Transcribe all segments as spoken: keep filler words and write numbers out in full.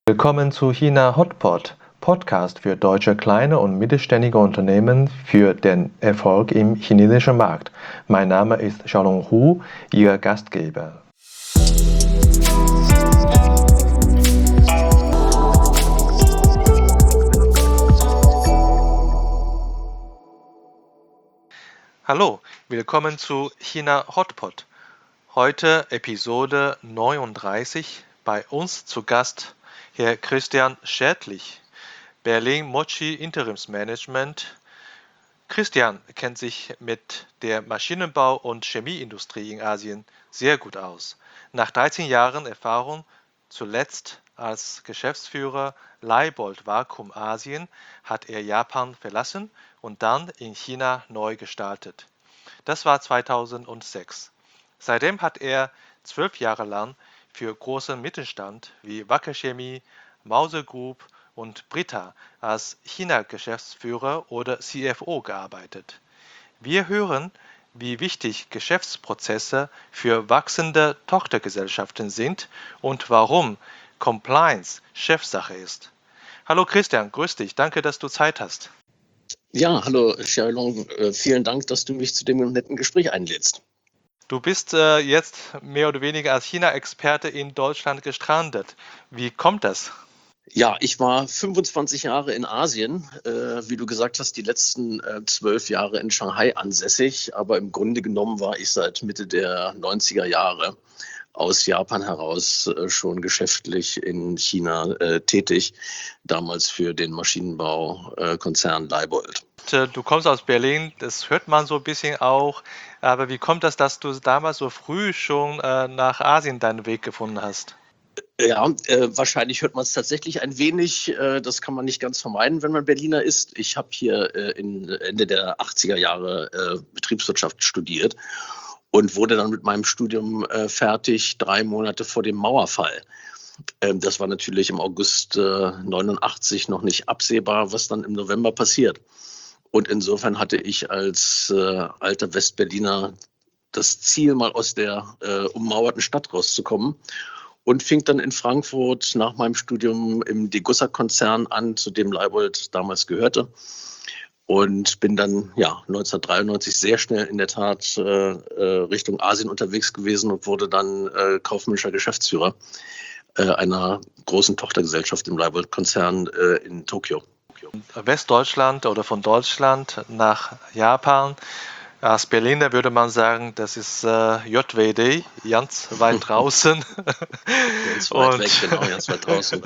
Willkommen zu China Hotpot, Podcast für deutsche kleine und mittelständige Unternehmen für den Erfolg im chinesischen Markt. Mein Name ist Xiaolong Hu, Ihr Gastgeber. Hallo, willkommen zu China Hotpot. Heute Episode neununddreißig. Bei uns zu Gast Herr Christian Schädlich, Berlin Mochi Interimsmanagement. Christian kennt sich mit der Maschinenbau- und Chemieindustrie in Asien sehr gut aus. Nach dreizehn Jahren Erfahrung, zuletzt als Geschäftsführer Leibold Vakuum Asien, hat er Japan verlassen und dann in China neu gestartet. Das war zweitausendsechs. Seitdem hat er zwölf Jahre lang für großen Mittelstand wie Wacker Chemie, Mause Group und Brita als China-Geschäftsführer oder C F O gearbeitet. Wir hören, wie wichtig Geschäftsprozesse für wachsende Tochtergesellschaften sind und warum Compliance Chefsache ist. Hallo Christian, grüß dich, danke, dass du Zeit hast. Ja, hallo Xiaolong, äh, vielen Dank, dass du mich zu dem netten Gespräch einlädst. Du bist äh, jetzt mehr oder weniger als China-Experte in Deutschland gestrandet. Wie kommt das? Ja, ich war fünfundzwanzig Jahre in Asien, äh, wie du gesagt hast, die letzten äh, zwölf Jahre in Shanghai ansässig, aber im Grunde genommen war ich seit Mitte der neunziger Jahre aus Japan heraus äh, schon geschäftlich in China äh, tätig, damals für den Maschinenbaukonzern äh, Leibold. Du kommst aus Berlin, das hört man so ein bisschen auch, aber wie kommt das, dass du damals so früh schon äh, nach Asien deinen Weg gefunden hast? Ja, äh, wahrscheinlich hört man es tatsächlich ein wenig. Äh, das kann man nicht ganz vermeiden, wenn man Berliner ist. Ich habe hier äh, in Ende der achtziger Jahre äh, Betriebswirtschaft studiert und wurde dann mit meinem Studium äh, fertig, drei Monate vor dem Mauerfall. Ähm, das war natürlich im August äh, neunundachtzig noch nicht absehbar, was dann im November passiert. Und insofern hatte ich als äh, alter Westberliner das Ziel, mal aus der äh, ummauerten Stadt rauszukommen. Und fing dann in Frankfurt nach meinem Studium im Degussa-Konzern an, zu dem Leibold damals gehörte. Und bin dann ja neunzehnhundertdreiundneunzig sehr schnell in der Tat äh, Richtung Asien unterwegs gewesen und wurde dann äh, kaufmännischer Geschäftsführer äh, einer großen Tochtergesellschaft im Leibold-Konzern äh, in Tokio. Westdeutschland oder von Deutschland nach Japan. Als Berliner würde man sagen, das ist äh, J W D, ganz weit draußen. Ganz weit und, weg, genau, ganz weit draußen.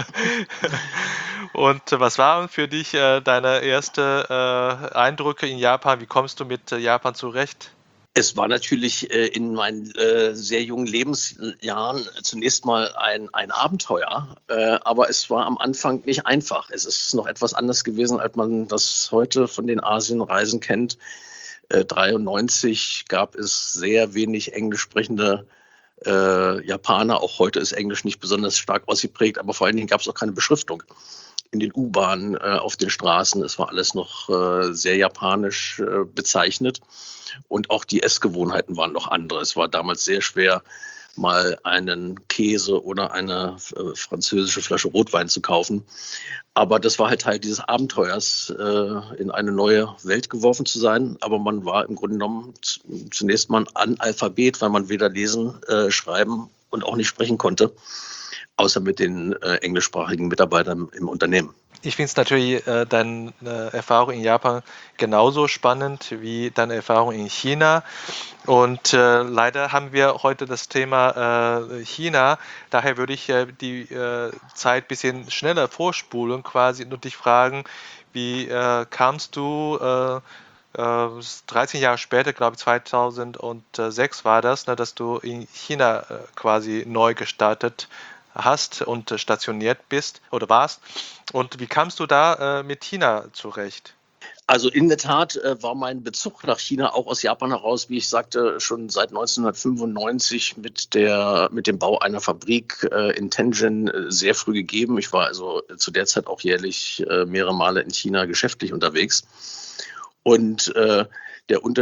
Und was waren für dich äh, deine ersten äh, Eindrücke in Japan? Wie kommst du mit äh, Japan zurecht? Es war natürlich äh, in meinen äh, sehr jungen Lebensjahren zunächst mal ein, ein Abenteuer, äh, aber es war am Anfang nicht einfach. Es ist noch etwas anders gewesen, als man das heute von den Asienreisen kennt. neunzehnhundertdreiundneunzig gab es sehr wenig englisch sprechende äh, Japaner. Auch heute ist Englisch nicht besonders stark ausgeprägt, aber vor allen Dingen gab es auch keine Beschriftung in den U-Bahnen, äh, auf den Straßen. Es war alles noch äh, sehr japanisch äh, bezeichnet und auch die Essgewohnheiten waren noch andere. Es war damals sehr schwer, mal einen Käse oder eine äh, französische Flasche Rotwein zu kaufen. Aber das war halt Teil dieses Abenteuers, äh, in eine neue Welt geworfen zu sein. Aber man war im Grunde genommen zunächst mal ein Analphabet, weil man weder lesen, äh, schreiben und auch nicht sprechen konnte, außer mit den äh, englischsprachigen Mitarbeitern im Unternehmen. Ich finde es natürlich äh, deine äh, Erfahrung in Japan genauso spannend wie deine Erfahrung in China. Und äh, leider haben wir heute das Thema äh, China. Daher würde ich äh, die äh, Zeit ein bisschen schneller vorspulen quasi und dich fragen, wie äh, kamst du äh, äh, dreizehn Jahre später, glaube ich zweitausendsechs war das, ne, dass du in China äh, quasi neu gestartet hast und äh, stationiert bist oder warst. Und wie kamst du da äh, mit China zurecht? Also in der Tat äh, war mein Bezug nach China auch aus Japan heraus, wie ich sagte, schon seit neunzehnhundertfünfundneunzig mit, der, mit dem Bau einer Fabrik äh, in Tianjin äh, sehr früh gegeben. Ich war also zu der Zeit auch jährlich äh, mehrere Male in China geschäftlich unterwegs. Und äh, der Unterschied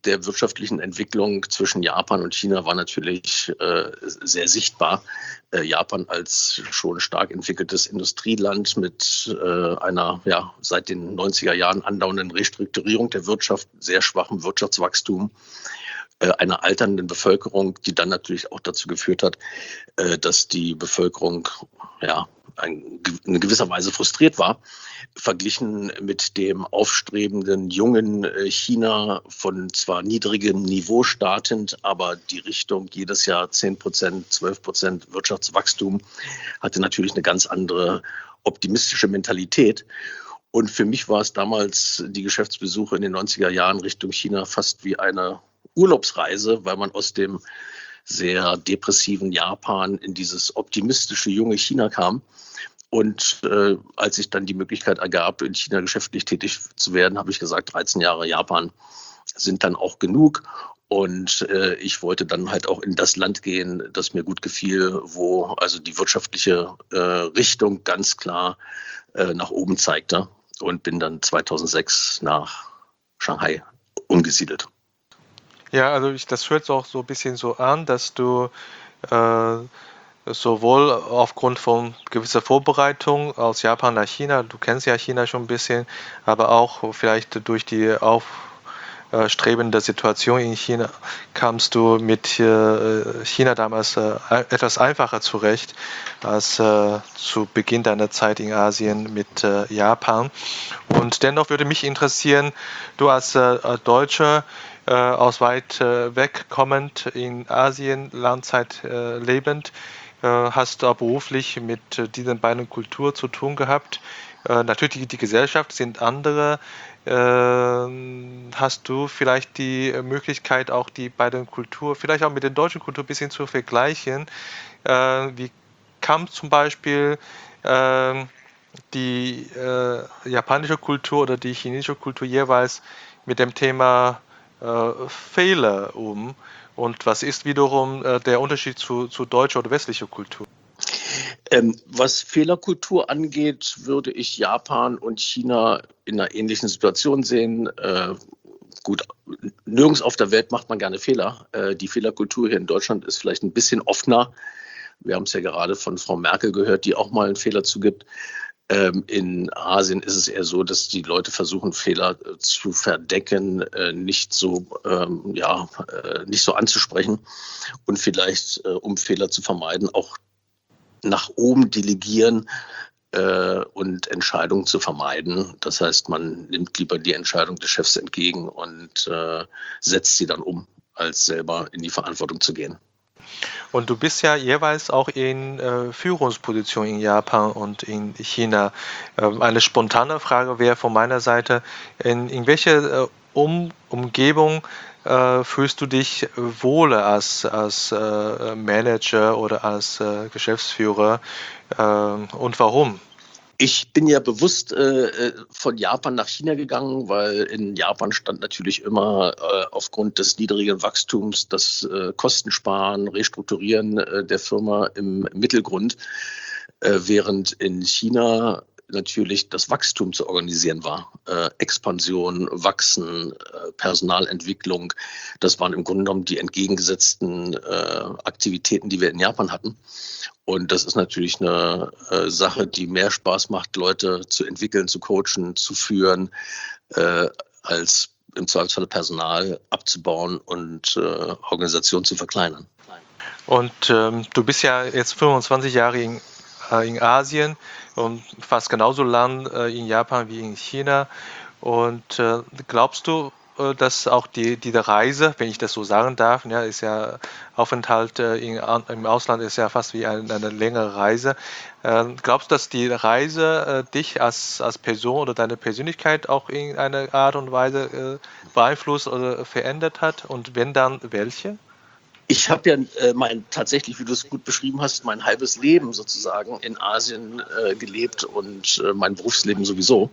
der wirtschaftlichen Entwicklung zwischen Japan und China war natürlich äh, sehr sichtbar. Äh, Japan als schon stark entwickeltes Industrieland mit äh, einer ja, seit den neunziger Jahren andauernden Restrukturierung der Wirtschaft, sehr schwachem Wirtschaftswachstum, äh, einer alternden Bevölkerung, die dann natürlich auch dazu geführt hat, äh, dass die Bevölkerung ja, ein, in gewisser Weise frustriert war, verglichen mit dem aufstrebenden jungen China von zwar niedrigem Niveau startend, aber die Richtung jedes Jahr zehn Prozent, zwölf Prozent Wirtschaftswachstum hatte natürlich eine ganz andere optimistische Mentalität. Und für mich war es damals die Geschäftsbesuche in den neunziger Jahren Richtung China fast wie eine Urlaubsreise, weil man aus dem sehr depressiven Japan in dieses optimistische junge China kam. Und äh, als sich dann die Möglichkeit ergab, in China geschäftlich tätig zu werden, habe ich gesagt, dreizehn Jahre Japan sind dann auch genug. Und äh, ich wollte dann halt auch in das Land gehen, das mir gut gefiel, wo also die wirtschaftliche äh, Richtung ganz klar äh, nach oben zeigte. Und bin dann zweitausendsechs nach Shanghai umgesiedelt. Ja, also ich, das hört auch so ein bisschen so an, dass du äh, sowohl aufgrund von gewisser Vorbereitung aus Japan nach China, du kennst ja China schon ein bisschen, aber auch vielleicht durch die aufstrebende Situation in China kamst du mit äh, China damals äh, etwas einfacher zurecht als äh, zu Beginn deiner Zeit in Asien mit äh, Japan. Und dennoch würde mich interessieren, du als äh, Deutscher, äh, aus weit äh, weg kommend in Asien, Landzeit äh, lebend, äh, hast du auch beruflich mit äh, diesen beiden Kulturen zu tun gehabt. Äh, natürlich, die, die Gesellschaft sind andere. Äh, hast du vielleicht die Möglichkeit, auch die beiden Kulturen, vielleicht auch mit der deutschen Kultur ein bisschen zu vergleichen? Äh, wie kam zum Beispiel äh, die äh, japanische Kultur oder die chinesische Kultur jeweils mit dem Thema äh, Fehler um? Und was ist wiederum äh, der Unterschied zu, zu deutscher oder westlicher Kultur? Ähm, was Fehlerkultur angeht, würde ich Japan und China in einer ähnlichen Situation sehen. Äh, gut, nirgends auf der Welt macht man gerne Fehler. Äh, die Fehlerkultur hier in Deutschland ist vielleicht ein bisschen offener. Wir haben es ja gerade von Frau Merkel gehört, die auch mal einen Fehler zugibt. Ähm, in Asien ist es eher so, dass die Leute versuchen, Fehler äh, zu verdecken, äh, nicht so, ähm, ja, äh, nicht so anzusprechen und vielleicht, äh, um Fehler zu vermeiden, auch nach oben delegieren äh, und Entscheidungen zu vermeiden. Das heißt, man nimmt lieber die Entscheidung des Chefs entgegen und äh, setzt sie dann um, als selber in die Verantwortung zu gehen. Und du bist ja jeweils auch in äh, Führungsposition in Japan und in China. Ähm, eine spontane Frage wäre von meiner Seite, in, in welcher äh, um Umgebung äh, fühlst du dich wohler als, als äh, Manager oder als äh, Geschäftsführer äh, und warum? Ich bin ja bewusst äh, von Japan nach China gegangen, weil in Japan stand natürlich immer äh, aufgrund des niedrigen Wachstums das äh, Kostensparen, Restrukturieren äh, der Firma im Mittelgrund, äh, während in China natürlich das Wachstum zu organisieren war. Äh, Expansion, Wachsen, äh, Personalentwicklung, das waren im Grunde genommen die entgegengesetzten äh, Aktivitäten, die wir in Japan hatten. Und das ist natürlich eine äh, Sache, die mehr Spaß macht, Leute zu entwickeln, zu coachen, zu führen, äh, als im Zweifelsfall Personal abzubauen und äh, Organisation zu verkleinern. Und ähm, du bist ja jetzt fünfundzwanzig Jahre in, äh, in Asien und fast genauso lang äh, in Japan wie in China. Und äh, glaubst du, äh, dass auch die, die Reise, wenn ich das so sagen darf, ja, ist ja Aufenthalt äh, in, an, im Ausland ist ja fast wie ein, eine längere Reise. Äh, glaubst du, dass die Reise äh, dich als, als Person oder deine Persönlichkeit auch in einer Art und Weise äh, beeinflusst oder verändert hat? Und wenn dann, welche? Ich habe ja äh, mein tatsächlich, wie du es gut beschrieben hast, mein halbes Leben sozusagen in Asien äh, gelebt und äh, mein Berufsleben sowieso.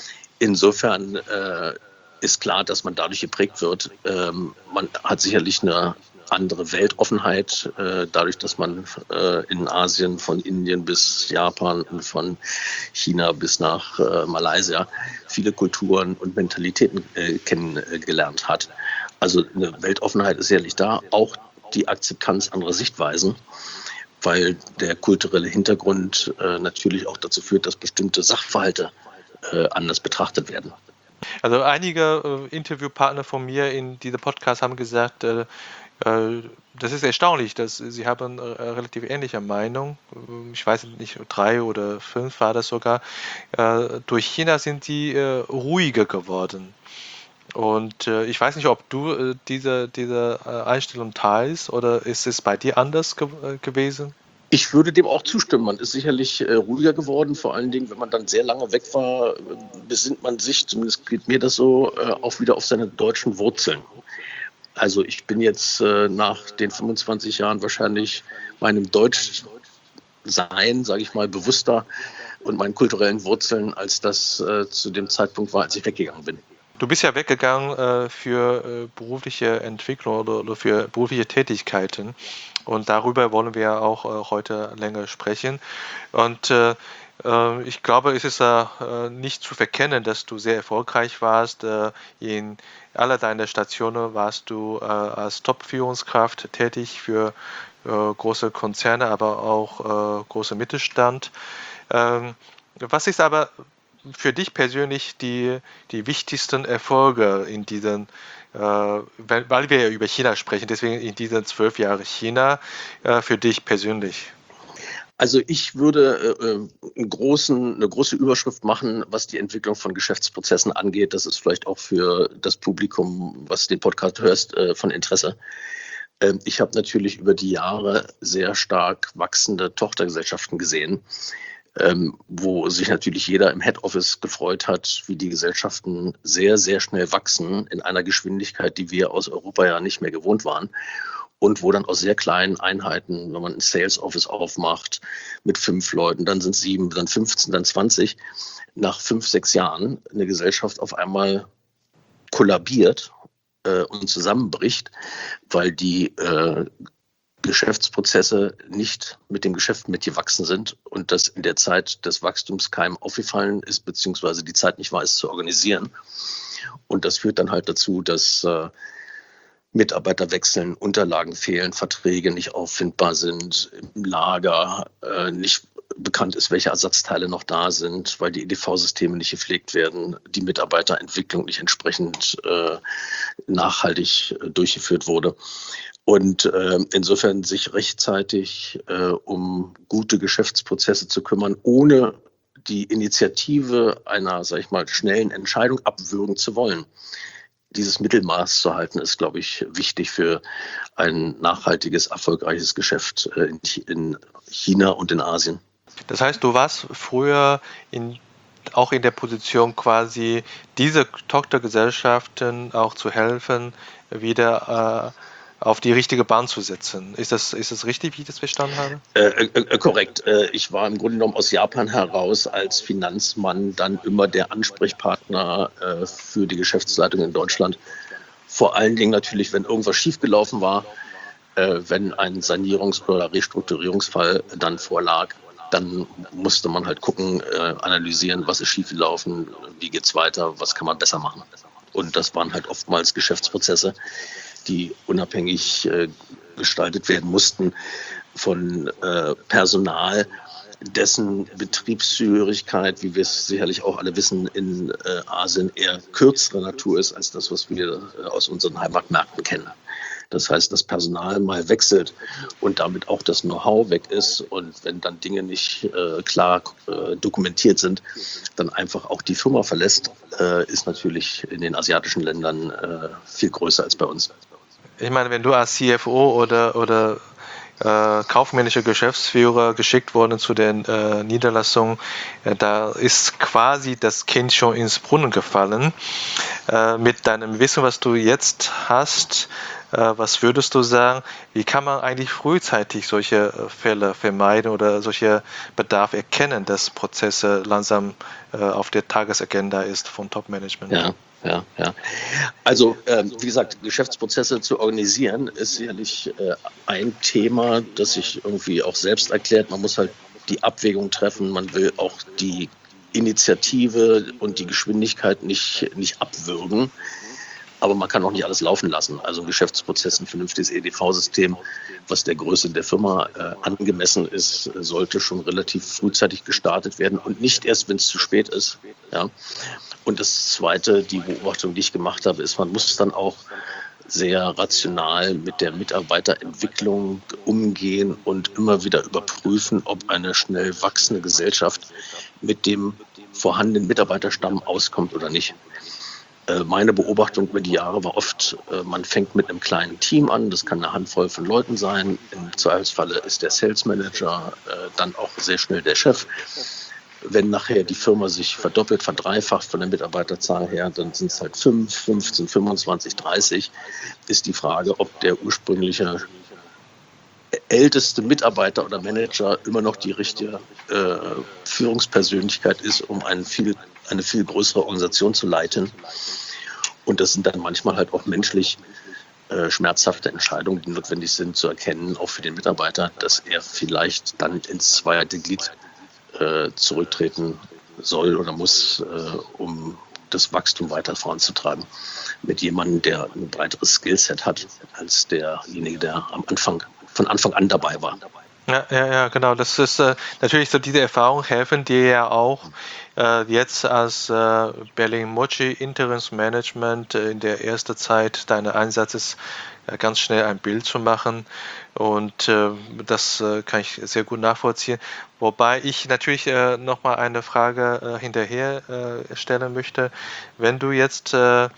Insofern äh, ist klar, dass man dadurch geprägt wird. Ähm, man hat sicherlich eine andere Weltoffenheit, äh, dadurch, dass man äh, in Asien von Indien bis Japan und von China bis nach äh, Malaysia viele Kulturen und Mentalitäten äh, kennengelernt hat. Also eine Weltoffenheit ist sicherlich da, auch die Akzeptanz anderer Sichtweisen, weil der kulturelle Hintergrund äh, natürlich auch dazu führt, dass bestimmte Sachverhalte äh, anders betrachtet werden. Also einige äh, Interviewpartner von mir in diesem Podcast haben gesagt, äh, äh, das ist erstaunlich, dass sie haben äh, relativ ähnliche Meinung. Ähm, Ich weiß nicht, drei oder fünf war das sogar. Äh, durch China sind sie äh, ruhiger geworden. Und äh, ich weiß nicht, ob du äh, diese, diese äh, Einstellung teilst oder ist es bei dir anders ge äh, gewesen? Ich würde dem auch zustimmen. Man ist sicherlich äh, ruhiger geworden. Vor allen Dingen, wenn man dann sehr lange weg war, äh, besinnt man sich, zumindest geht mir das so, äh, auch wieder auf seine deutschen Wurzeln. Also ich bin jetzt äh, nach den fünfundzwanzig Jahren wahrscheinlich meinem Deutschsein, sage ich mal, bewusster und meinen kulturellen Wurzeln, als das äh, zu dem Zeitpunkt war, als ich weggegangen bin. Du bist ja weggegangen äh, für äh, berufliche Entwicklung oder, oder für berufliche Tätigkeiten. Und darüber wollen wir auch äh, heute länger sprechen. Und äh, äh, ich glaube, es ist äh, nicht zu verkennen, dass du sehr erfolgreich warst. Äh, in aller deiner Stationen warst du äh, als Top-Führungskraft tätig für äh, große Konzerne, aber auch äh, große Mittelstand. Ähm, was ist aber für dich persönlich die, die wichtigsten Erfolge in diesen, äh, weil, weil wir ja über China sprechen, deswegen in diesen zwölf Jahren China, äh, für dich persönlich? Also ich würde äh, einen großen, eine große Überschrift machen, was die Entwicklung von Geschäftsprozessen angeht. Das ist vielleicht auch für das Publikum, was den Podcast hörst, äh, von Interesse. Ähm, ich habe natürlich über die Jahre sehr stark wachsende Tochtergesellschaften gesehen, ähm, wo sich natürlich jeder im Head Office gefreut hat, wie die Gesellschaften sehr, sehr schnell wachsen in einer Geschwindigkeit, die wir aus Europa ja nicht mehr gewohnt waren. Und wo dann aus sehr kleinen Einheiten, wenn man ein Sales Office aufmacht mit fünf Leuten, dann sind es sieben, dann fünfzehn, dann zwanzig, nach fünf, sechs Jahren eine Gesellschaft auf einmal kollabiert äh, und zusammenbricht, weil die äh, Geschäftsprozesse nicht mit dem Geschäft mitgewachsen sind und das in der Zeit des Wachstums keinem aufgefallen ist, beziehungsweise die Zeit nicht war, es zu organisieren. Und das führt dann halt dazu, dass äh, Mitarbeiter wechseln, Unterlagen fehlen, Verträge nicht auffindbar sind, im Lager äh, nicht bekannt ist, welche Ersatzteile noch da sind, weil die E D V-Systeme nicht gepflegt werden, die Mitarbeiterentwicklung nicht entsprechend äh, nachhaltig äh, durchgeführt wurde. Und äh, insofern sich rechtzeitig äh, um gute Geschäftsprozesse zu kümmern, ohne die Initiative einer, sag ich mal, schnellen Entscheidung abwürgen zu wollen. Dieses Mittelmaß zu halten, ist, glaube ich, wichtig für ein nachhaltiges, erfolgreiches Geschäft äh, in China und in Asien. Das heißt, du warst früher in, auch in der Position quasi, diese Tochtergesellschaften auch zu helfen, wieder äh, auf die richtige Bahn zu setzen. Ist das, ist das richtig, wie ich das verstanden habe? Äh, äh, korrekt. Äh, ich war im Grunde genommen aus Japan heraus als Finanzmann dann immer der Ansprechpartner äh, für die Geschäftsleitung in Deutschland. Vor allen Dingen natürlich, wenn irgendwas schiefgelaufen war, äh, wenn ein Sanierungs- oder Restrukturierungsfall dann vorlag, dann musste man halt gucken, äh, analysieren, was ist schiefgelaufen, wie geht's weiter, was kann man besser machen. Und das waren halt oftmals Geschäftsprozesse, die unabhängig äh, gestaltet werden mussten von äh, Personal, dessen Betriebszugehörigkeit, wie wir es sicherlich auch alle wissen, in äh, Asien eher kürzere Natur ist als das, was wir äh, aus unseren Heimatmärkten kennen. Das heißt, das Personal mal wechselt und damit auch das Know-how weg ist. Und wenn dann Dinge nicht äh, klar äh, dokumentiert sind, dann einfach auch die Firma verlässt, äh, ist natürlich in den asiatischen Ländern äh, viel größer als bei uns. Ich meine, wenn du als C F O oder, oder äh, kaufmännischer Geschäftsführer geschickt worden zu den äh, Niederlassungen, äh, da ist quasi das Kind schon ins Brunnen gefallen. Äh, mit deinem Wissen, was du jetzt hast, äh, was würdest du sagen, wie kann man eigentlich frühzeitig solche äh, Fälle vermeiden oder solche Bedarf erkennen, dass Prozesse langsam äh, auf der Tagesagenda ist von Top-Management? Ja. Ja, ja. Also, ähm, wie gesagt, Geschäftsprozesse zu organisieren ist sicherlich äh, ein Thema, das sich irgendwie auch selbst erklärt. Man muss halt die Abwägung treffen. Man will auch die Initiative und die Geschwindigkeit nicht, nicht abwürgen. Aber man kann auch nicht alles laufen lassen. Also ein Geschäftsprozess, ein vernünftiges E D V-System, was der Größe der Firma äh, angemessen ist, sollte schon relativ frühzeitig gestartet werden und nicht erst, wenn es zu spät ist. Ja. Und das Zweite, die Beobachtung, die ich gemacht habe, ist, man muss dann auch sehr rational mit der Mitarbeiterentwicklung umgehen und immer wieder überprüfen, ob eine schnell wachsende Gesellschaft mit dem vorhandenen Mitarbeiterstamm auskommt oder nicht. Meine Beobachtung über die Jahre war oft, man fängt mit einem kleinen Team an, das kann eine Handvoll von Leuten sein. Im Zweifelsfalle ist der Sales Manager dann auch sehr schnell der Chef. Wenn nachher die Firma sich verdoppelt, verdreifacht von der Mitarbeiterzahl her, dann sind es halt fünf, fünfzehn, fünfundzwanzig, dreißig. Ist die Frage, ob der ursprüngliche älteste Mitarbeiter oder Manager immer noch die richtige äh, Führungspersönlichkeit ist, um einen viel, eine viel größere Organisation zu leiten. Und das sind dann manchmal halt auch menschlich äh, schmerzhafte Entscheidungen, die notwendig sind zu erkennen, auch für den Mitarbeiter, dass er vielleicht dann ins zweite Glied äh, zurücktreten soll oder muss, äh, um das Wachstum weiter voranzutreiben. Mit jemandem, der ein breiteres Skillset hat, als derjenige, der am Anfang von Anfang an dabei war. Ja, ja, ja, genau. Das ist äh, natürlich so, diese Erfahrungen helfen dir ja auch äh, jetzt als äh, Berlin-Mochi Interimsmanagement äh, in der ersten Zeit deines Einsatzes äh, ganz schnell ein Bild zu machen. Und äh, das äh, kann ich sehr gut nachvollziehen. Wobei ich natürlich äh, nochmal eine Frage äh, hinterher äh, stellen möchte. Wenn du jetzt äh,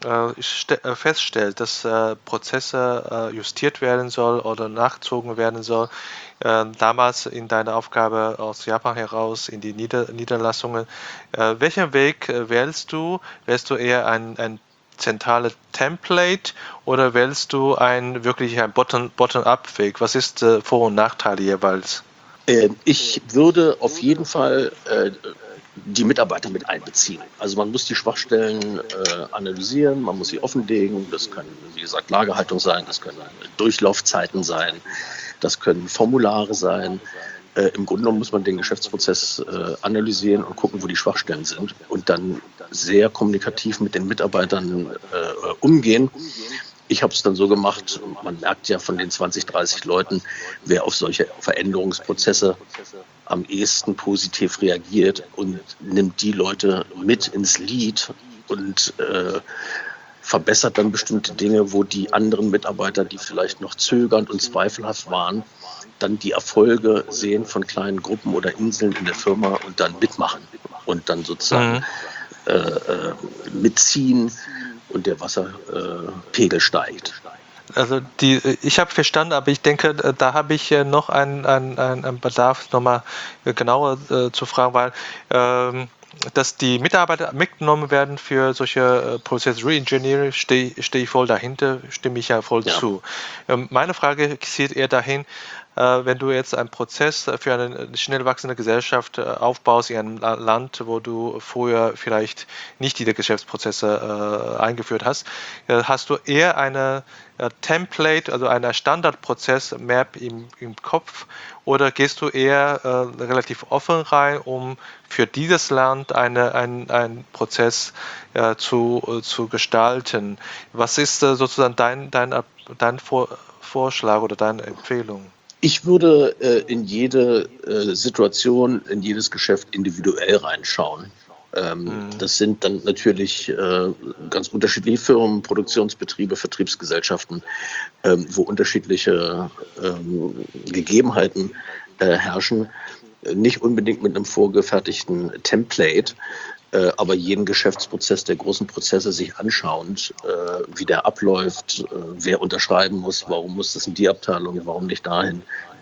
feststellt, dass äh, Prozesse äh, justiert werden soll oder nachgezogen werden soll, äh, damals in deiner Aufgabe aus Japan heraus in die Nieder Niederlassungen, äh, welchen Weg äh, wählst du? Wählst du eher ein, ein zentrales Template oder wählst du ein wirklich ein Bottom, Bottom-up-Weg? Was ist äh, Vor- und Nachteile jeweils? Äh, ich würde auf jeden Fall äh, die Mitarbeiter mit einbeziehen. Also man muss die Schwachstellen äh, analysieren, man muss sie offenlegen. Das können, wie gesagt, Lagerhaltung sein, das können Durchlaufzeiten sein, das können Formulare sein. Äh, Im Grunde genommen muss man den Geschäftsprozess äh, analysieren und gucken, wo die Schwachstellen sind und dann sehr kommunikativ mit den Mitarbeitern äh, umgehen. Ich habe es dann so gemacht, man merkt ja von den zwanzig, dreißig Leuten, wer auf solche Veränderungsprozesse am ehesten positiv reagiert und nimmt die Leute mit ins Lead und äh, verbessert dann bestimmte Dinge, wo die anderen Mitarbeiter, die vielleicht noch zögernd und zweifelhaft waren, dann die Erfolge sehen von kleinen Gruppen oder Inseln in der Firma und dann mitmachen und dann sozusagen mhm. äh, äh, mitziehen und der Wasserpegel äh, steigt. Also die, ich habe verstanden, aber ich denke, da habe ich noch einen, einen, einen Bedarf, nochmal genauer äh, zu fragen, weil ähm, dass die Mitarbeiter mitgenommen werden für solche äh, Prozess Reengineering, stehe steh ich voll dahinter, stimme ich ja voll ja. zu. Ähm, meine Frage zielt eher dahin, äh, wenn du jetzt einen Prozess für eine schnell wachsende Gesellschaft äh, aufbaust in einem La- Land, wo du vorher vielleicht nicht diese Geschäftsprozesse äh, eingeführt hast, äh, hast du eher eine äh, Template, also eine Standardprozess-Map im, im Kopf, oder gehst du eher äh, relativ offen rein, um für dieses Land eine, ein, einen Prozess äh, zu, äh, zu gestalten? Was ist äh, sozusagen dein, dein, dein Vor Vorschlag oder deine Empfehlung? Ich würde äh, in jede äh, Situation, in jedes Geschäft individuell reinschauen. Ähm, mhm. Das sind dann natürlich äh, ganz unterschiedliche Firmen, Produktionsbetriebe, Vertriebsgesellschaften, ähm, wo unterschiedliche ähm, Gegebenheiten äh, herrschen. Nicht unbedingt mit einem vorgefertigten Template, äh, aber jeden Geschäftsprozess der großen Prozesse sich anschauend, äh, wie der abläuft, äh, wer unterschreiben muss, warum muss das in die Abteilung, warum nicht dahin.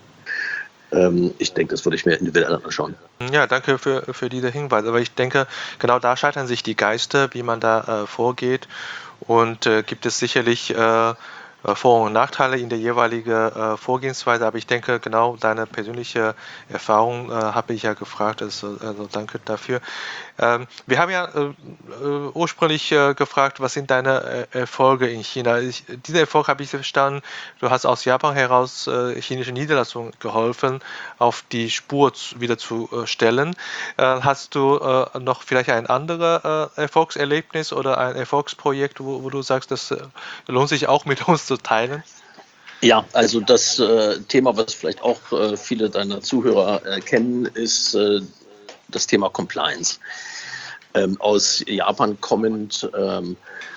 Ähm, ich denke, das würde ich mir individuell anschauen. Ja, danke für, für diese Hinweise. Aber ich denke, genau da scheitern sich die Geister, wie man da äh, vorgeht. Und äh, gibt es sicherlich äh, äh, Vor- und Nachteile in der jeweiligen äh, Vorgehensweise, aber ich denke, genau deine persönliche Erfahrung äh, habe ich ja gefragt, also, also danke dafür. Ähm, wir haben ja äh, äh, ursprünglich äh, gefragt, was sind deine äh, Erfolge in China? Ich, diesen Erfolg habe ich verstanden, du hast aus Japan heraus äh, chinesche Niederlassungen geholfen, auf die Spur zu, wieder zu äh, stellen. Äh, hast du äh, noch vielleicht ein anderes äh, Erfolgserlebnis oder ein Erfolgsprojekt, wo, wo du sagst, das äh, lohnt sich auch mit uns zu teilen? Ja, also das äh, Thema, was vielleicht auch äh, viele deiner Zuhörer äh, kennen, ist äh, das Thema Compliance. Ähm, aus Japan kommend ähm,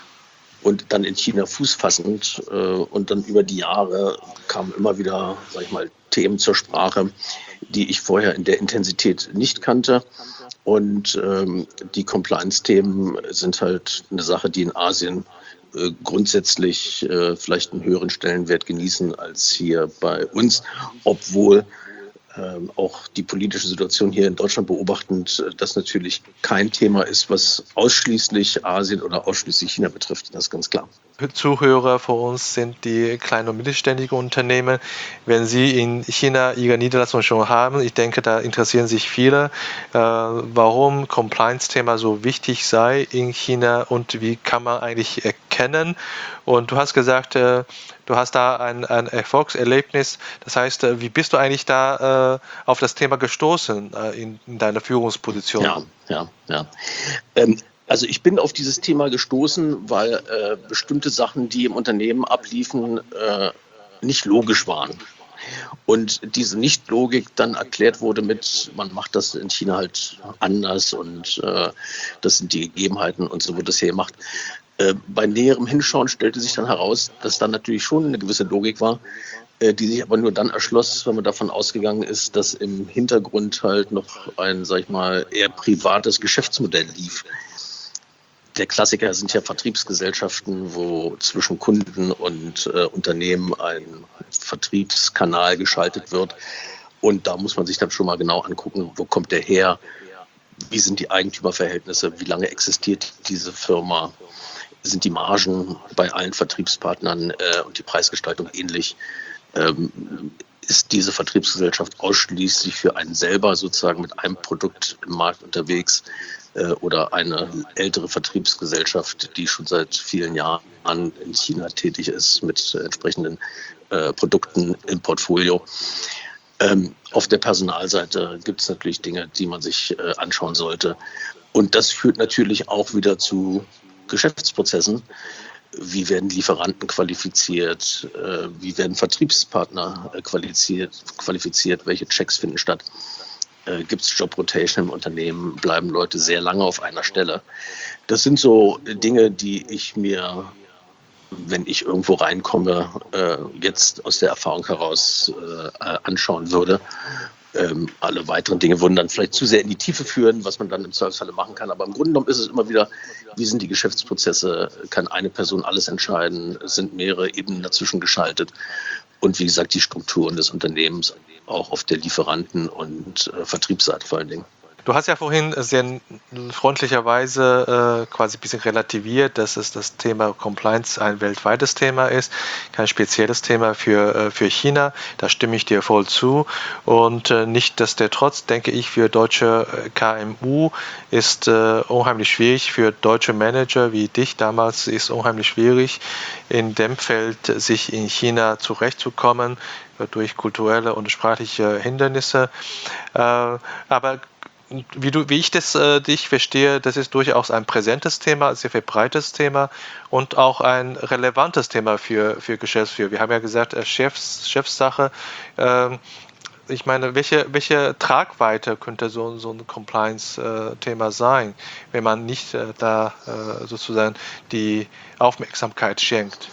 und dann in China Fuß fassend äh, und dann über die Jahre kamen immer wieder, sag ich mal, Themen zur Sprache, die ich vorher in der Intensität nicht kannte. Und ähm, die Compliance-Themen sind halt eine Sache, die in Asien äh, grundsätzlich äh, vielleicht einen höheren Stellenwert genießen als hier bei uns, obwohl ähm, auch die politische Situation hier in Deutschland beobachtend, äh, das natürlich kein Thema ist, was ausschließlich Asien oder ausschließlich China betrifft. Das ist ganz klar. Zuhörer von uns sind die kleinen und mittelständigen Unternehmen. Wenn Sie in China Ihre Niederlassung schon haben, ich denke, da interessieren sich viele, äh, warum Compliance-Thema so wichtig sei in China und wie kann man eigentlich erkennen. Und du hast gesagt, äh, du hast da ein, ein Erfolgserlebnis. Das heißt, äh, wie bist du eigentlich da äh, auf das Thema gestoßen äh, in, in deiner Führungsposition? Ja, ja, ja. Ähm, Also ich bin auf dieses Thema gestoßen, weil äh, bestimmte Sachen, die im Unternehmen abliefen, äh, nicht logisch waren. Und diese Nicht-Logik dann erklärt wurde mit, man macht das in China halt anders und äh, das sind die Gegebenheiten und so wird das hier gemacht. Äh, bei näherem Hinschauen stellte sich dann heraus, dass da natürlich schon eine gewisse Logik war, äh, die sich aber nur dann erschloss, wenn man davon ausgegangen ist, dass im Hintergrund halt noch ein, sag ich mal, eher privates Geschäftsmodell lief. Der Klassiker sind ja Vertriebsgesellschaften, wo zwischen Kunden und äh, Unternehmen ein Vertriebskanal geschaltet wird. Und da muss man sich dann schon mal genau angucken, wo kommt der her, wie sind die Eigentümerverhältnisse, wie lange existiert diese Firma, sind die Margen bei allen Vertriebspartnern äh, und die Preisgestaltung ähnlich. Ähm, ist diese Vertriebsgesellschaft ausschließlich für einen selber sozusagen mit einem Produkt im Markt unterwegs äh, oder eine ältere Vertriebsgesellschaft, die schon seit vielen Jahren in China tätig ist mit äh, entsprechenden äh, Produkten im Portfolio. Ähm, auf der Personalseite gibt es natürlich Dinge, die man sich äh, anschauen sollte. Und das führt natürlich auch wieder zu Geschäftsprozessen. Wie werden Lieferanten qualifiziert? Äh, wie werden Vertriebspartner äh, qualifiziert, qualifiziert? Welche Checks finden statt? Äh, Gibt es Job-Rotation im Unternehmen? Bleiben Leute sehr lange auf einer Stelle? Das sind so Dinge, die ich mir, wenn ich irgendwo reinkomme, äh, jetzt aus der Erfahrung heraus äh, anschauen würde. Ähm, alle weiteren Dinge würden dann vielleicht zu sehr in die Tiefe führen, was man dann im Zweifelsfalle machen kann. Aber im Grunde genommen ist es immer wieder, wie sind die Geschäftsprozesse? Kann eine Person alles entscheiden? Es sind mehrere Ebenen dazwischen geschaltet. Und wie gesagt, die Strukturen des Unternehmens, auch auf der Lieferanten- und äh, Vertriebsseite vor allen Dingen. Du hast ja vorhin sehr freundlicherweise äh, quasi ein bisschen relativiert, dass es das Thema Compliance ein weltweites Thema ist, kein spezielles Thema für, äh, für China. Da stimme ich dir voll zu. Und äh, nichtsdestotrotz denke ich, für deutsche K M U ist äh, unheimlich schwierig, für deutsche Manager wie dich damals ist unheimlich schwierig, in dem Feld sich in China zurechtzukommen durch kulturelle und sprachliche Hindernisse. Äh, aber wie, du, wie ich das äh, dich verstehe, das ist durchaus ein präsentes Thema, ein sehr verbreitetes Thema und auch ein relevantes Thema für, für Geschäftsführer. Wir haben ja gesagt, äh, Chefs, Chefsache. Ähm, ich meine, welche, welche Tragweite könnte so, so ein Compliance-Thema sein, wenn man nicht äh, da äh, sozusagen die Aufmerksamkeit schenkt?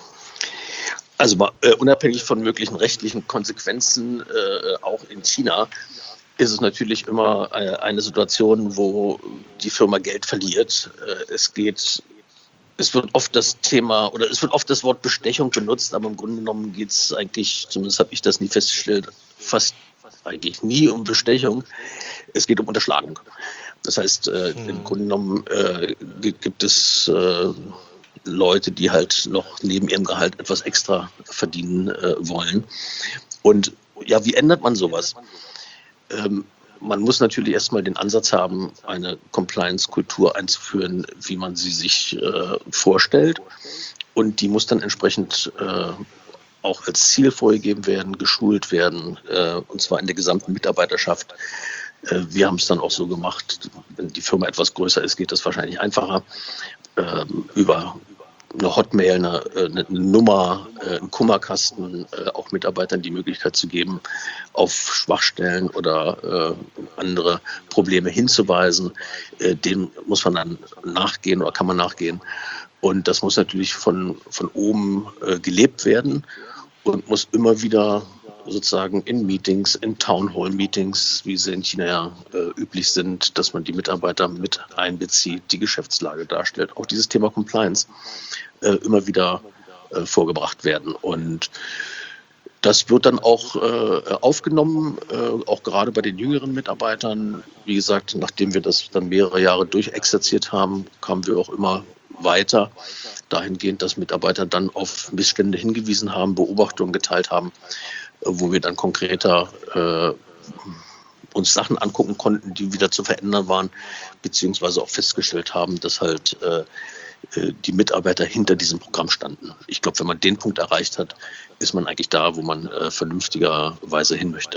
Also mal, äh, unabhängig von möglichen rechtlichen Konsequenzen, äh, auch in China, ist es natürlich immer äh, eine Situation, wo die Firma Geld verliert. Äh, es geht, es wird oft das Thema oder es wird oft das Wort Bestechung benutzt, aber im Grunde genommen geht es eigentlich, zumindest habe ich das nie festgestellt, fast eigentlich nie um Bestechung. Es geht um Unterschlagung. Das heißt, äh, hm. im Grunde genommen äh, gibt es äh, Leute, die halt noch neben ihrem Gehalt etwas extra verdienen äh, wollen. Und ja, wie ändert man sowas? Ähm, man muss natürlich erstmal den Ansatz haben, eine Compliance-Kultur einzuführen, wie man sie sich äh, vorstellt. Und die muss dann entsprechend äh, auch als Ziel vorgegeben werden, geschult werden, äh, und zwar in der gesamten Mitarbeiterschaft. Äh, wir haben es dann auch so gemacht, wenn die Firma etwas größer ist, geht das wahrscheinlich einfacher, äh, über eine Hotmail, eine, eine Nummer, einen Kummerkasten, auch Mitarbeitern die Möglichkeit zu geben, auf Schwachstellen oder äh, andere Probleme hinzuweisen. Äh, dem muss man dann nachgehen oder kann man nachgehen. Und das muss natürlich von, von oben äh, gelebt werden und muss immer wieder sozusagen in Meetings, in Townhall-Meetings, wie sie in China ja äh, üblich sind, dass man die Mitarbeiter mit einbezieht, die Geschäftslage darstellt. Auch dieses Thema Compliance äh, immer wieder äh, vorgebracht werden. Und das wird dann auch äh, aufgenommen, äh, auch gerade bei den jüngeren Mitarbeitern. Wie gesagt, nachdem wir das dann mehrere Jahre durchexerziert haben, kamen wir auch immer weiter dahingehend, dass Mitarbeiter dann auf Missstände hingewiesen haben, Beobachtungen geteilt haben, wo wir dann konkreter äh, uns Sachen angucken konnten, die wieder zu verändern waren, beziehungsweise auch festgestellt haben, dass halt äh, die Mitarbeiter hinter diesem Programm standen. Ich glaube, wenn man den Punkt erreicht hat, ist man eigentlich da, wo man äh, vernünftigerweise hin möchte.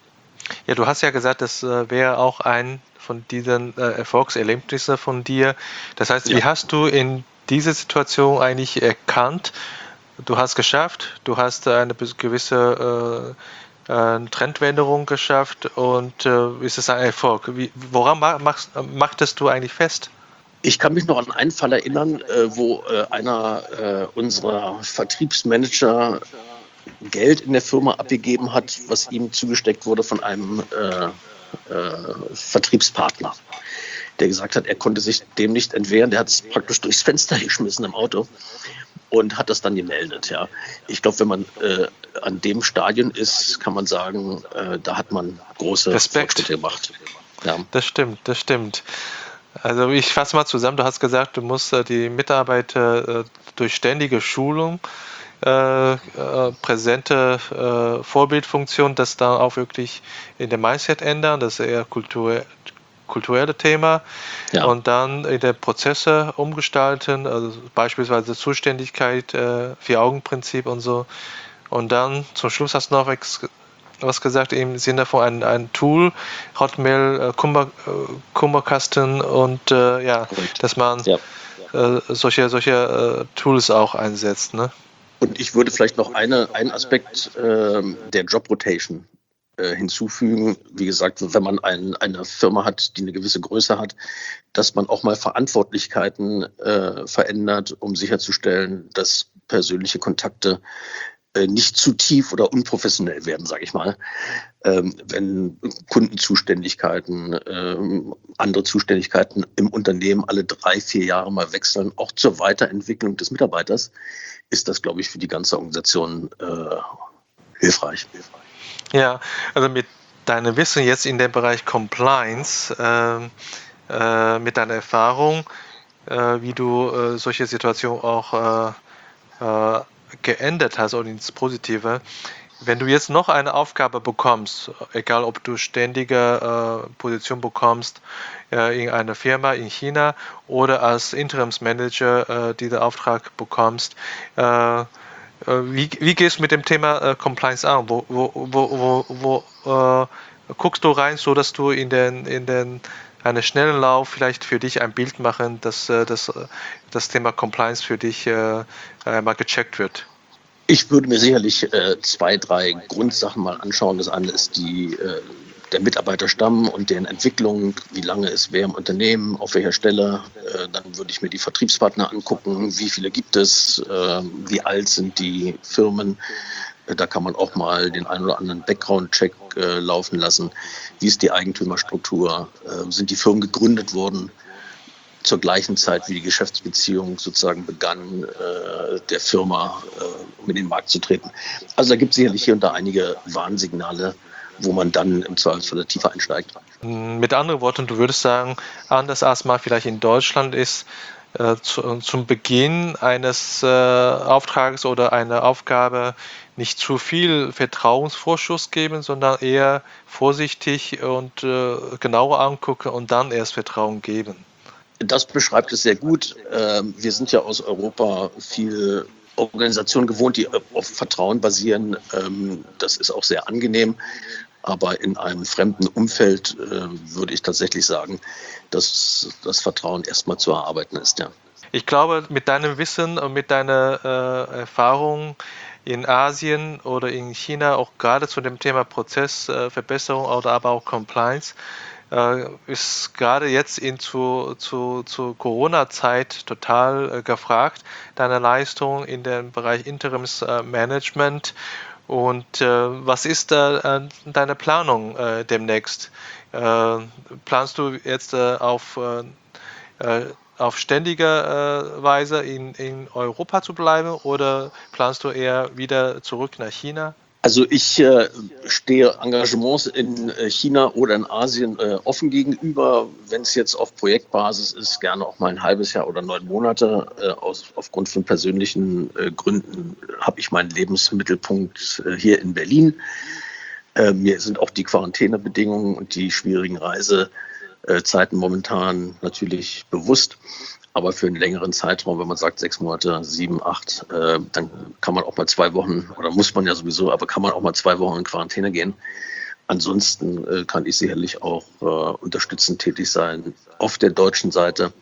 Ja, du hast ja gesagt, das äh, wäre auch ein von diesen äh, Erfolgserlebnissen von dir. Das heißt, Ja. wie hast du in dieser Situation eigentlich erkannt, du hast geschafft, du hast eine gewisse äh, äh, Trendwänderung geschafft und äh, ist es ein Erfolg? Wie, woran machst, machtest du eigentlich fest? Ich kann mich noch an einen Fall erinnern, äh, wo äh, einer äh, unserer Vertriebsmanager Geld in der Firma abgegeben hat, was ihm zugesteckt wurde von einem äh, äh, Vertriebspartner, der gesagt hat, er konnte sich dem nicht entwehren. Der hat es praktisch durchs Fenster geschmissen im Auto und hat das dann gemeldet. Ja. Ich glaube, wenn man äh, an dem Stadion ist, kann man sagen, äh, da hat man große Respekt. Fortschritte gemacht. Ja. Das stimmt, das stimmt. Also ich fasse mal zusammen, du hast gesagt, du musst äh, die Mitarbeiter äh, durch ständige Schulung, äh, äh, präsente äh, Vorbildfunktion, das dann auch wirklich in dem Mindset ändern, das ist eher Kultur, kulturelle Thema, Ja. und dann in der Prozesse umgestalten, also beispielsweise Zuständigkeit, äh, Vier-Augen-Prinzip und so. Und dann zum Schluss hast du noch was was gesagt im Sinne von einem, einem Tool, Hotmail, äh, Kummer, äh, Kummerkasten und äh, ja, Korrekt. dass man Ja. äh, solche, solche äh, Tools auch einsetzt. Ne? Und ich würde vielleicht noch eine, einen Aspekt ähm, der Job Rotation äh, hinzufügen. Wie gesagt, wenn man ein, eine Firma hat, die eine gewisse Größe hat, dass man auch mal Verantwortlichkeiten äh, verändert, um sicherzustellen, dass persönliche Kontakte äh, nicht zu tief oder unprofessionell werden, sage ich mal. Ähm, wenn Kundenzuständigkeiten, ähm, andere Zuständigkeiten im Unternehmen alle drei, vier Jahre mal wechseln, auch zur Weiterentwicklung des Mitarbeiters, ist das, glaube ich, für die ganze Organisation äh, hilfreich. Ja, also mit deinem Wissen jetzt in dem Bereich Compliance, äh, äh, mit deiner Erfahrung, äh, wie du äh, solche Situationen auch äh, äh, geändert hast oder ins Positive. Wenn du jetzt noch eine Aufgabe bekommst, egal ob du ständige äh, Position bekommst äh, in einer Firma in China oder als Interimsmanager äh, diesen Auftrag bekommst, äh, wie, wie gehst du mit dem Thema äh, Compliance an? Wo, wo, wo, wo, wo äh, guckst du rein, so dass du in den, in den einen schnellen Lauf vielleicht für dich ein Bild machen, dass äh, das, das Thema Compliance für dich äh, mal gecheckt wird? Ich würde mir sicherlich äh, zwei, drei Grundsachen mal anschauen. Das eine ist die, äh, der Mitarbeiterstamm und deren Entwicklung, wie lange ist wer im Unternehmen, auf welcher Stelle. Äh, dann würde ich mir die Vertriebspartner angucken, wie viele gibt es, äh, wie alt sind die Firmen. Äh, da kann man auch mal den einen oder anderen Background-Check äh, laufen lassen. Wie ist die Eigentümerstruktur? Äh, sind die Firmen gegründet worden zur gleichen Zeit, wie die Geschäftsbeziehung sozusagen begann, äh, der Firma, äh, um in den Markt zu treten. Also da gibt es sicherlich hier und da einige Warnsignale, wo man dann im Zweifelsfall tiefer einsteigt. Mit anderen Worten, du würdest sagen, anders als mal vielleicht in Deutschland ist, äh, zu, zum Beginn eines äh, Auftrags oder einer Aufgabe nicht zu viel Vertrauensvorschuss geben, sondern eher vorsichtig und äh, genauer angucken und dann erst Vertrauen geben. Das beschreibt es sehr gut. Ähm, Wir sind ja aus Europa viel Organisationen gewohnt, die auf Vertrauen basieren. Ähm, Das ist auch sehr angenehm. Aber in einem fremden Umfeld äh, würde ich tatsächlich sagen, dass das Vertrauen erstmal zu erarbeiten ist, ja. Ich glaube, mit deinem Wissen und mit deiner äh, Erfahrung in Asien oder in China, auch gerade zu dem Thema Prozessverbesserung oder aber auch Compliance, äh, ist gerade jetzt in zu, zu, zu Corona-Zeit total äh, gefragt, deine Leistung in dem Bereich Interimsmanagement. Und äh, was ist da äh, deine Planung äh, demnächst? Äh, planst du jetzt äh, auf äh, äh, auf ständige äh, Weise in, in Europa zu bleiben oder planst du eher wieder zurück nach China? Also ich äh, stehe Engagements in äh, China oder in Asien äh, offen gegenüber. Wenn es jetzt auf Projektbasis ist, gerne auch mal ein halbes Jahr oder neun Monate. Äh, aus, aufgrund von persönlichen äh, Gründen habe ich meinen Lebensmittelpunkt äh, hier in Berlin. Äh, mir sind auch die Quarantänebedingungen und die schwierigen Reisezeiten momentan natürlich bewusst. Aber für einen längeren Zeitraum, wenn man sagt sechs Monate, sieben, acht, äh, dann kann man auch mal zwei Wochen, oder muss man ja sowieso, aber kann man auch mal zwei Wochen in Quarantäne gehen. Ansonsten äh, kann ich sicherlich auch äh, unterstützend tätig sein auf der deutschen Seite,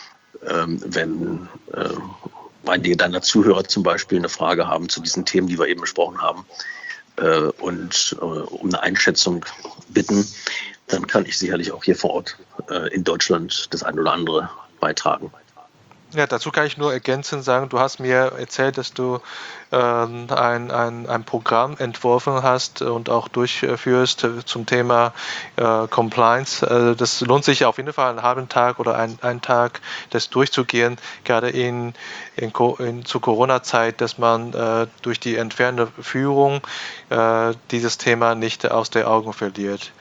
ähm, wenn äh, einige deiner Zuhörer zum Beispiel eine Frage haben zu diesen Themen, die wir eben besprochen haben, äh, und äh, um eine Einschätzung bitten, dann kann ich sicherlich auch hier vor Ort äh, in Deutschland das ein oder andere beitragen. Ja, dazu kann ich nur ergänzend sagen, du hast mir erzählt, dass du ähm, ein, ein, ein Programm entworfen hast und auch durchführst äh, zum Thema äh, Compliance. Äh, das lohnt sich auf jeden Fall einen halben Tag oder ein, einen Tag, das durchzugehen, gerade in, in, in zu Corona-Zeit, dass man äh, durch die entfernte Führung äh, dieses Thema nicht aus den Augen verliert.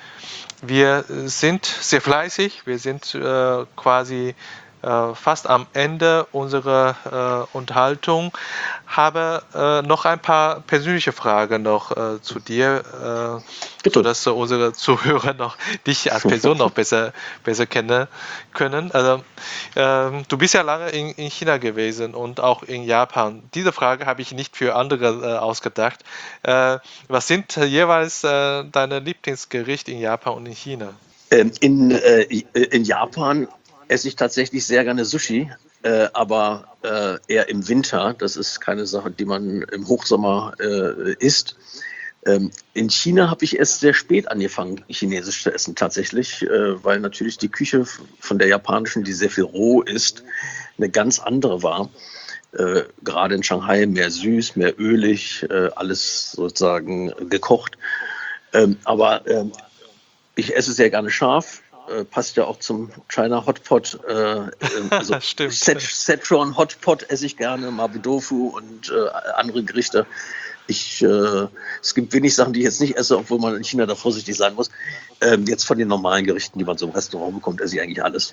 Wir sind sehr fleißig, wir sind äh, quasi äh, fast am Ende unserer äh, Unterhaltung. Habe äh, noch ein paar persönliche Fragen noch äh, zu dir, äh, Bitte. sodass äh, unsere Zuhörer noch dich als Person noch besser, besser kennen können. Also, ähm, du bist ja lange in, in China gewesen und auch in Japan. Diese Frage habe ich nicht für andere äh, ausgedacht. Äh, was sind äh, jeweils äh, deine Lieblingsgerichte in Japan und in China? Ähm, in, äh, in Japan esse ich tatsächlich sehr gerne Sushi, äh, aber äh, eher im Winter. Das ist keine Sache, die man im Hochsommer äh, isst. Ähm, in China habe ich erst sehr spät angefangen, Chinesisch zu essen tatsächlich, äh, weil natürlich die Küche von der japanischen, die sehr viel roh ist, eine ganz andere war. Äh, gerade in Shanghai mehr süß, mehr ölig, äh, alles sozusagen gekocht. Ähm, aber ähm, ich esse sehr gerne scharf, äh, passt ja auch zum China Hotpot. Äh, äh, also Stimmt. Szechuan Hotpot esse ich gerne, Mabidofu und äh, andere Gerichte. Ich, äh, es gibt wenig Sachen, die ich jetzt nicht esse, obwohl man in China da vorsichtig sein muss. Ähm, jetzt von den normalen Gerichten, die man so im Restaurant bekommt, esse ich eigentlich alles.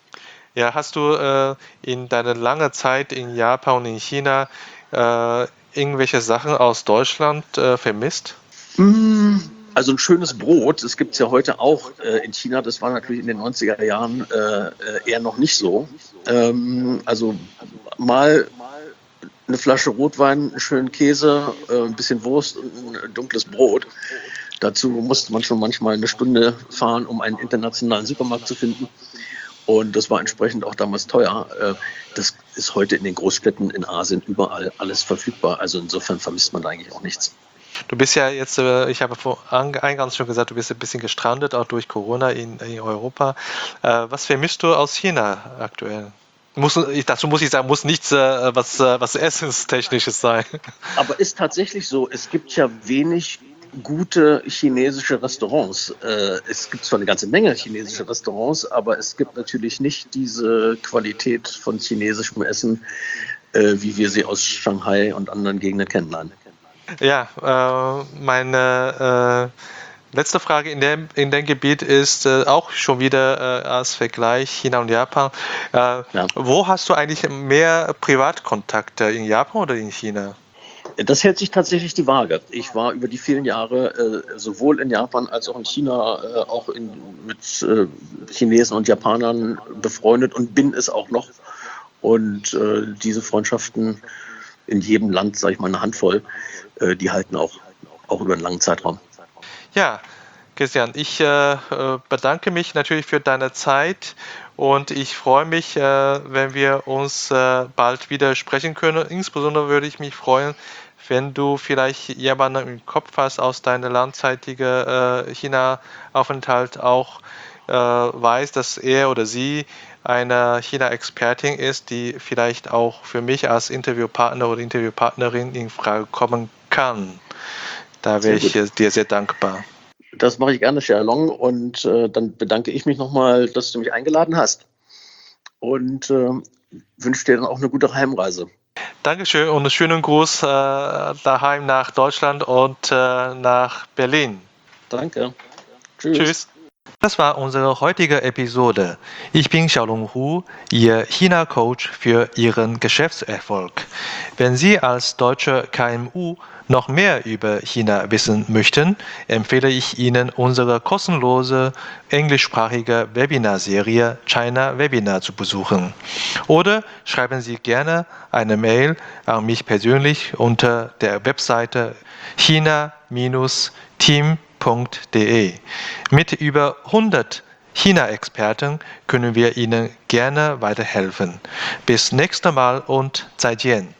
Ja, hast du äh, in deiner langen Zeit in Japan und in China äh, irgendwelche Sachen aus Deutschland äh, vermisst? Mm, Also ein schönes Brot, das gibt es ja heute auch äh, in China. Das war natürlich in den neunziger Jahren äh, eher noch nicht so. Ähm, also mal eine Flasche Rotwein, einen schönen Käse, äh, ein bisschen Wurst und ein dunkles Brot. Dazu musste man schon manchmal eine Stunde fahren, um einen internationalen Supermarkt zu finden. Und das war entsprechend auch damals teuer. Äh, Das ist heute in den Großstädten in Asien überall alles verfügbar. Also insofern vermisst man da eigentlich auch nichts. Du bist ja jetzt, äh, ich habe vor eingangs schon gesagt, du bist ein bisschen gestrandet, auch durch Corona in, in Europa. Äh, was vermisst du aus China aktuell? Muss, ich, dazu muss ich sagen, muss nichts äh, was, äh, was Essenstechnisches sein. Aber ist tatsächlich so, es gibt ja wenig gute chinesische Restaurants. Äh, es gibt zwar eine ganze Menge chinesische Restaurants, aber es gibt natürlich nicht diese Qualität von chinesischem Essen, äh, wie wir sie aus Shanghai und anderen Gegenden kennen. Nein. Ja, äh, meine Letzte Frage in dem, in dem Gebiet ist äh, auch schon wieder äh, als Vergleich China und Japan. Äh, Ja. Wo hast du eigentlich mehr Privatkontakte, in Japan oder in China? Das hält sich tatsächlich die Waage. Ich war über die vielen Jahre äh, sowohl in Japan als auch in China äh, auch in, mit äh, Chinesen und Japanern befreundet und bin es auch noch. Und äh, diese Freundschaften in jedem Land, sage ich mal, eine Handvoll, äh, die halten auch, auch über einen langen Zeitraum. Ja, Christian, ich äh, bedanke mich natürlich für deine Zeit und ich freue mich, äh, wenn wir uns äh, bald wieder sprechen können. Insbesondere würde ich mich freuen, wenn du vielleicht jemanden im Kopf hast aus deiner langzeitigen äh, China-Aufenthalt auch äh, weiß, dass er oder sie eine China-Expertin ist, die vielleicht auch für mich als Interviewpartner oder Interviewpartnerin in Frage kommen kann. Da wäre ich äh, dir sehr dankbar. Das mache ich gerne, Sherlong. Und äh, dann bedanke ich mich nochmal, dass du mich eingeladen hast. Und äh, wünsche dir dann auch eine gute Heimreise. Dankeschön und einen schönen Gruß äh, daheim nach Deutschland und äh, nach Berlin. Danke. Tschüss. Tschüss. Das war unsere heutige Episode. Ich bin Xiaolong Hu, Ihr China-Coach für Ihren Geschäftserfolg. Wenn Sie als deutsche K M U noch mehr über China wissen möchten, empfehle ich Ihnen unsere kostenlose englischsprachige Webinarserie China Webinar zu besuchen. Oder schreiben Sie gerne eine Mail an mich persönlich unter der Webseite china Team punkt de. Mit über hundert China-Experten können wir Ihnen gerne weiterhelfen. Bis nächstes Mal und 再见.